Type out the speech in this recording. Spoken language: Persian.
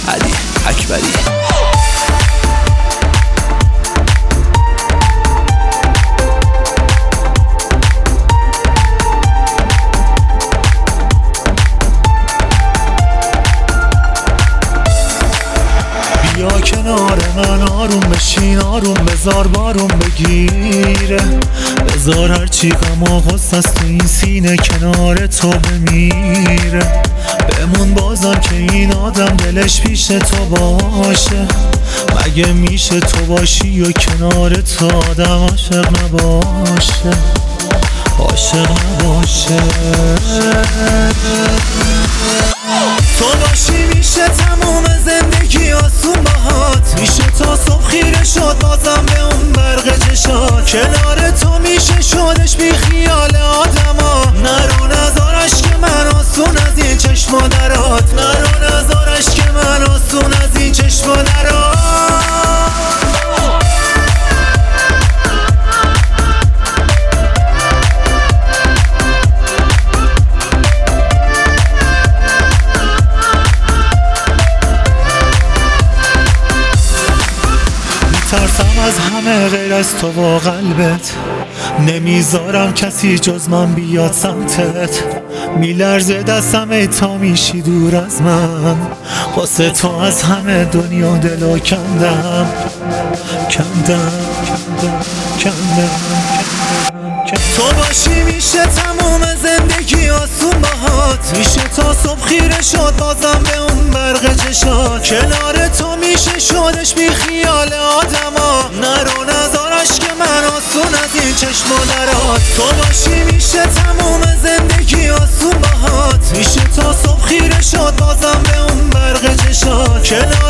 علی اکبری. بیا کنار من آروم بشین، آروم بذار بارون بگیره، بذار هرچی غم و غصه است تو این سینه کنار تو بمیره. بمون بازم که این آدم دلش پیش تو باشه، مگه میشه تو باشی و کنار تو آدم عاشق نباشه، عاشق نباشه. تو باشی میشه تموم زندگی آسون باهات، میشه تا صبح خیره شد بازم به اون برق چشات، کنار تو میشه شدش بی خیال آدما. نرو نذارش که من آسون از این چشما درات، نرو نذارش که من آسون از این چشما درات. ترسم از همه غیر از تو و قلبت، نمیذارم کسی جز من بیاد سمتت، میلرزه دستم ای تا میشی دور از من، واسه تو از همه دنیا دلو کندم کندم کندم کندم. تو باشی میشه تموم زندگی آسون باهات، میشه تا صبح خیره شد بازم به اون برق چشات، کنار تو میشه شدش بی خیال آدما. نرو نذارش که من آسون از این چشما درات، تو باشی میشه تموم زندگی آسون باهات، میشه تا صبح خیره شد بازم به اون برق چشات،